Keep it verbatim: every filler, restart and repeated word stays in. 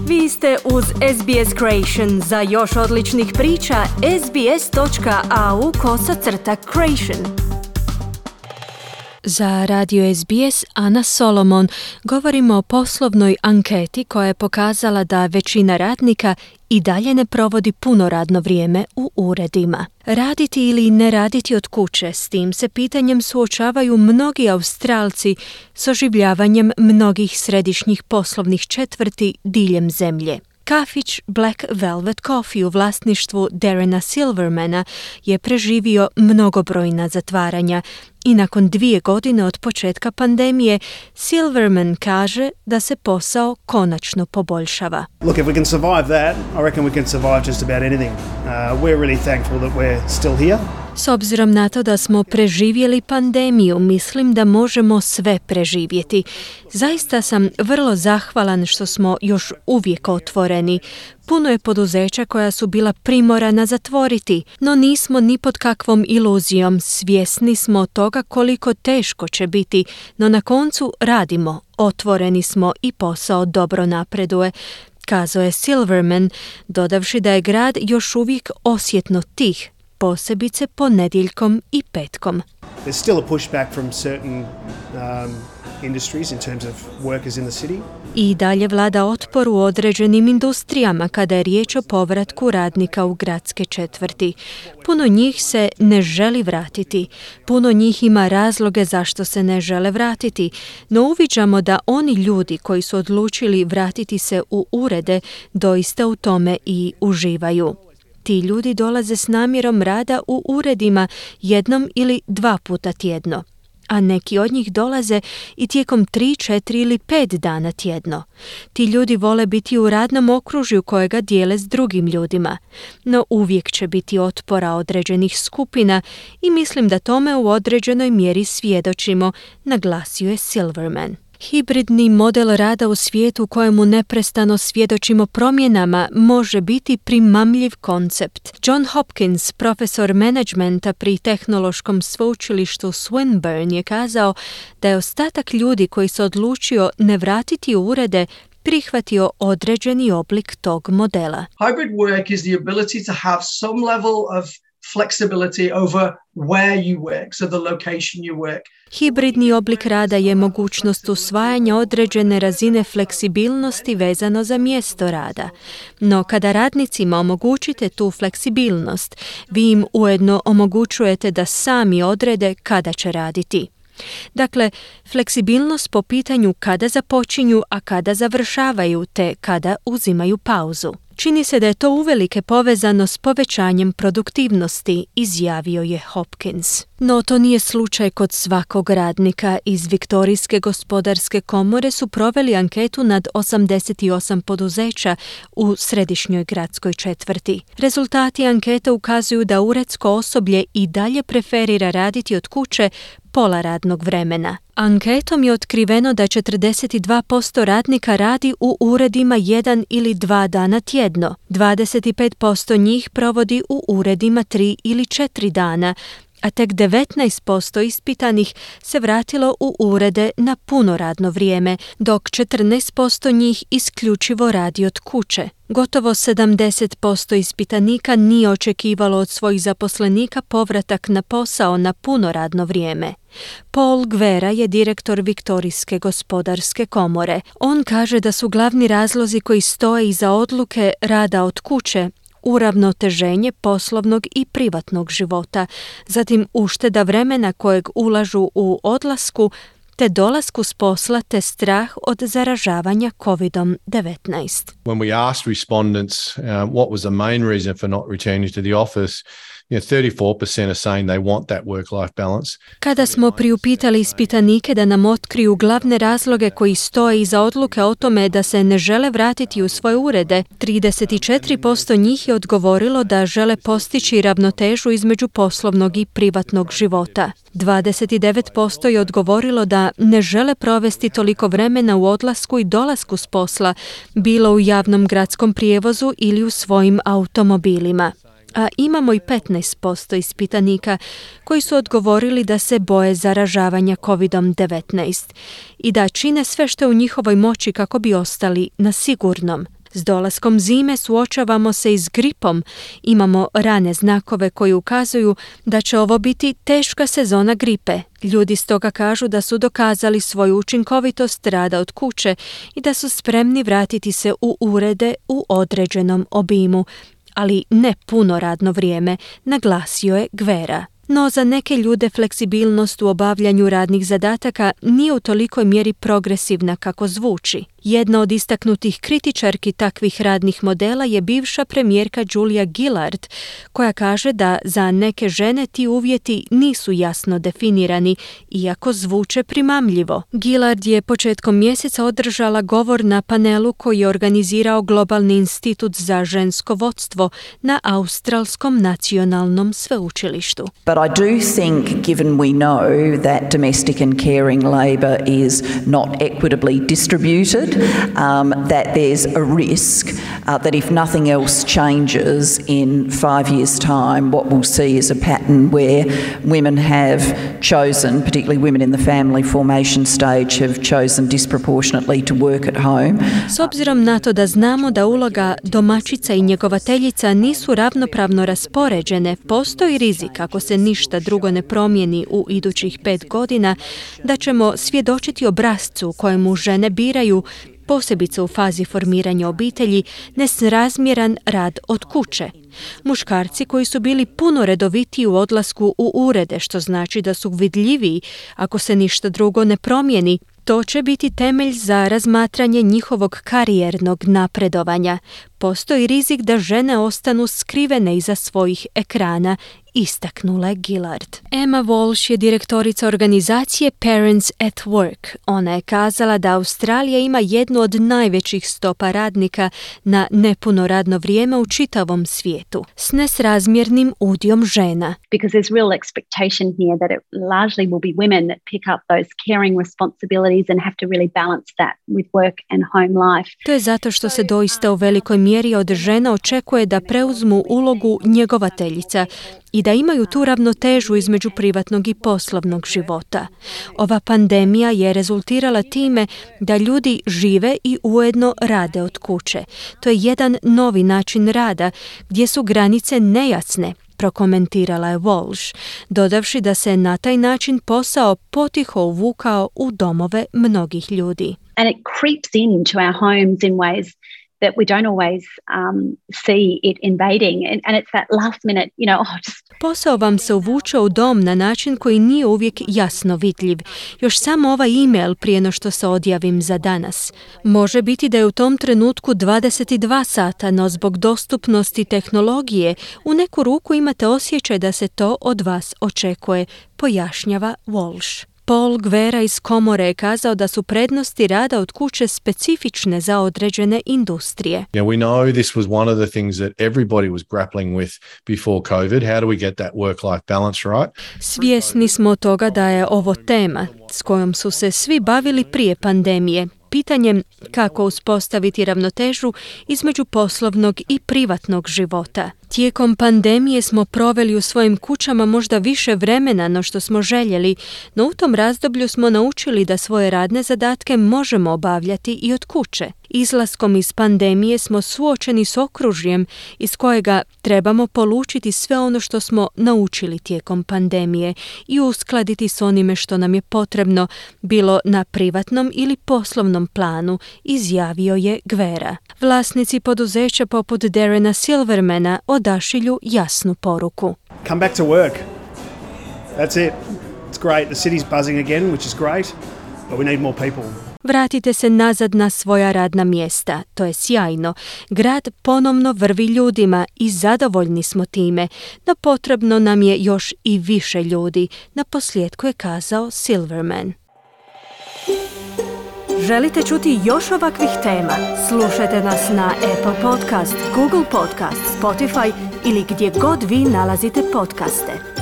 Vi ste uz S B S Creation. Za još odličnih priča, sbs.au kosacrta creation. Za Radio S B S Ana Solomon govorimo o poslovnoj anketi koja je pokazala da većina radnika i dalje ne provodi puno radno vrijeme u uredima. Raditi ili ne raditi od kuće, s tim se pitanjem suočavaju mnogi Australci s oživljavanjem mnogih središnjih poslovnih četvrti diljem zemlje. Kafić Black Velvet Coffee u vlasništvu Darrena Silvermana je preživio mnogobrojna zatvaranja i nakon dvije godine od početka pandemije Silverman kaže da se posao konačno poboljšava. Look, if we can survive that, I reckon we can survive just about anything. Uh, we're really thankful that we're still here. S obzirom na to da smo preživjeli pandemiju, mislim da možemo sve preživjeti. Zaista sam vrlo zahvalan što smo još uvijek otvoreni. Puno je poduzeća koja su bila primorana zatvoriti, no nismo ni pod kakvom iluzijom. Svjesni smo toga koliko teško će biti, no na koncu radimo, otvoreni smo i posao dobro napreduje, kazao je Silverman, dodavši da je grad još uvijek osjetno tih, posebice ponedjeljkom i petkom. There's still a pushback from certain um, industries in terms of workers in the city. I dalje vlada otpor u određenim industrijama kada je riječ o povratku radnika u gradske četvrti. Puno njih se ne želi vratiti. Puno njih ima razloge zašto se ne žele vratiti, no uviđamo da oni ljudi koji su odlučili vratiti se u urede doista u tome i uživaju. Ti ljudi dolaze s namjerom rada u uredima jednom ili dva puta tjedno, a neki od njih dolaze i tijekom tri, četiri ili pet dana tjedno. Ti ljudi vole biti u radnom okružju kojega dijele s drugim ljudima, no uvijek će biti otpora određenih skupina i mislim da tome u određenoj mjeri svjedočimo, naglasio je Silverman. Hibridni model rada u svijetu kojemu neprestano svjedočimo promjenama može biti primamljiv koncept. John Hopkins, profesor menadžmenta pri tehnološkom sveučilištu Swinburne, je kazao da je ostatak ljudi koji se odlučio ne vratiti u urede prihvatio određeni oblik tog modela. Hybrid work is the ability to have some level of flexibility over where you work, so the location you work. Hibridni oblik rada je mogućnost usvajanja određene razine fleksibilnosti vezano za mjesto rada. No kada radnicima omogućite tu fleksibilnost, vi im ujedno omogućujete da sami odrede kada će raditi. Dakle, fleksibilnost po pitanju kada započinju, a kada završavaju, te kada uzimaju pauzu. Čini se da je to uvelike povezano s povećanjem produktivnosti, izjavio je Hopkins. No to nije slučaj kod svakog radnika. Iz Viktorijske gospodarske komore su proveli anketu nad osamdeset osam poduzeća u središnjoj gradskoj četvrti. Rezultati ankete ukazuju da uredsko osoblje i dalje preferira raditi od kuće pola radnog vremena. Anketom je otkriveno da četrdeset dva posto radnika radi u uredima jedan ili dva dana tjedno. dvadeset pet posto njih provodi u uredima tri ili četiri dana, a tek devetnaest posto ispitanih se vratilo u urede na puno radno vrijeme, dok četrnaest posto njih isključivo radi od kuće. Gotovo sedamdeset posto ispitanika nije očekivalo od svojih zaposlenika povratak na posao na puno radno vrijeme. Paul Gvera je direktor Viktorijske gospodarske komore. On kaže da su glavni razlozi koji stoje iza odluke rada od kuće uravnoteženje poslovnog i privatnog života, zatim ušteda vremena kojeg ulažu u odlasku te dolasku s posla te strah od zaražavanja covid devetnaest. When we asked respondents uh, what was the main reason for not returning to the office, you know, thirty-four percent are saying they want that work-life balance. Kada smo priupitali ispitanike da nam otkriju glavne razloge koji stoje iza odluke o tome da se ne žele vratiti u svoje urede, trideset četiri posto njih je odgovorilo da žele postići ravnotežu između poslovnog i privatnog života. dvadeset devet posto je odgovorilo da ne žele provesti toliko vremena u odlasku i dolasku s posla, bilo u javnom gradskom prijevozu ili u svojim automobilima. A imamo i petnaest posto ispitanika koji su odgovorili da se boje zaražavanja covid devetnaest i da čine sve što je u njihovoj moći kako bi ostali na sigurnom. S dolaskom zime suočavamo se i s gripom. Imamo rane znakove koji ukazuju da će ovo biti teška sezona gripe. Ljudi stoga kažu da su dokazali svoju učinkovitost rada od kuće i da su spremni vratiti se u urede u određenom obimu, ali ne puno radno vrijeme, naglasio je Guevara. No za neke ljude fleksibilnost u obavljanju radnih zadataka nije u tolikoj mjeri progresivna kako zvuči. Jedna od istaknutih kritičarki takvih radnih modela je bivša premijerka Julia Gillard, koja kaže da za neke žene ti uvjeti nisu jasno definirani, iako zvuče primamljivo. Gillard je početkom mjeseca održala govor na panelu koji je organizirao Globalni institut za žensko vodstvo na Australskom nacionalnom sveučilištu. But I do think, given we know that domestic and caring labour is not equitably distributed, Um, that there's a risk uh, that if nothing else changes in five years' time, what we'll see is a pattern where women have chosen, particularly women in the family formation stage, have chosen disproportionately to work at home. S obzirom na to da znamo da uloga domaćica i njegovateljica nisu ravnopravno raspoređene, postoji rizik, ako se ništa drugo ne promijeni u idućih pet godina, da ćemo svjedočiti obrascu u kojemu žene biraju, posebice u fazi formiranja obitelji, nesrazmjeran rad od kuće. Muškarci koji su bili puno redovitiji u odlasku u urede, što znači da su vidljiviji ako se ništa drugo ne promijeni, to će biti temelj za razmatranje njihovog karijernog napredovanja. Postoji rizik da žene ostanu skrivene iza svojih ekrana, istaknula je Gillard. Emma Walsh je direktorica organizacije Parents at Work. Ona je kazala da Australija ima jednu od najvećih stopa radnika na nepuno radno vrijeme u čitavom svijetu, s nesrazmjernim udjelom žena. Because there's real expectation here that it largely will be women that pick up those caring responsibilities and have to really balance that with work and home life. To je zato što se doista u velikoj mjeri od žena očekuje da preuzmu ulogu njegovateljica i da imaju tu ravnotežu između privatnog i poslovnog života. Ova pandemija je rezultirala time da ljudi žive i ujedno rade od kuće. To je jedan novi način rada gdje su granice nejasne, prokomentirala je Walsh, dodavši da se na taj način posao potiho uvukao u domove mnogih ljudi. And it creeps into our homes in ways that we don't always um, see it invading. And, and it's that last minute, you know, oh, just... Posao vam se uvuče u dom na način koji nije uvijek jasno vidljiv. Još samo ovaj e-mail prije no što se odjavim za danas. Može biti da je u tom trenutku dvadeset dva sata, no zbog dostupnosti tehnologije u neku ruku imate osjećaj da se to od vas očekuje, pojašnjava Walsh. Paul Guevara iz komore je kazao da su prednosti rada od kuće specifične za određene industrije. Yeah, we know this was one of the things that everybody was grappling with before COVID. How do we get that work-life balance right? Svjesni smo toga da je ovo tema s kojom su se svi bavili prije pandemije. Pitanjem kako uspostaviti ravnotežu između poslovnog i privatnog života. Tijekom pandemije smo proveli u svojim kućama možda više vremena no što smo željeli, no u tom razdoblju smo naučili da svoje radne zadatke možemo obavljati i od kuće. Izlaskom iz pandemije smo suočeni s okružjem iz kojega trebamo polučiti sve ono što smo naučili tijekom pandemije i uskladiti s onime što nam je potrebno, bilo na privatnom ili poslovnom planu, izjavio je Guevara. Vlasnici poduzeća poput Darrena Silvermana odašilju jasnu poruku. Come back to work. That's it. It's great. The city's buzzing again, which is great, but we need more people. Vratite se nazad na svoja radna mjesta. To je sjajno. Grad ponovno vrvi ljudima i zadovoljni smo time, no potrebno nam je još i više ljudi, na posljedku je kazao Silverman. Želite čuti još ovakvih tema? Slušajte nas na Apple Podcast, Google Podcast, Spotify ili gdje god vi nalazite podcaste.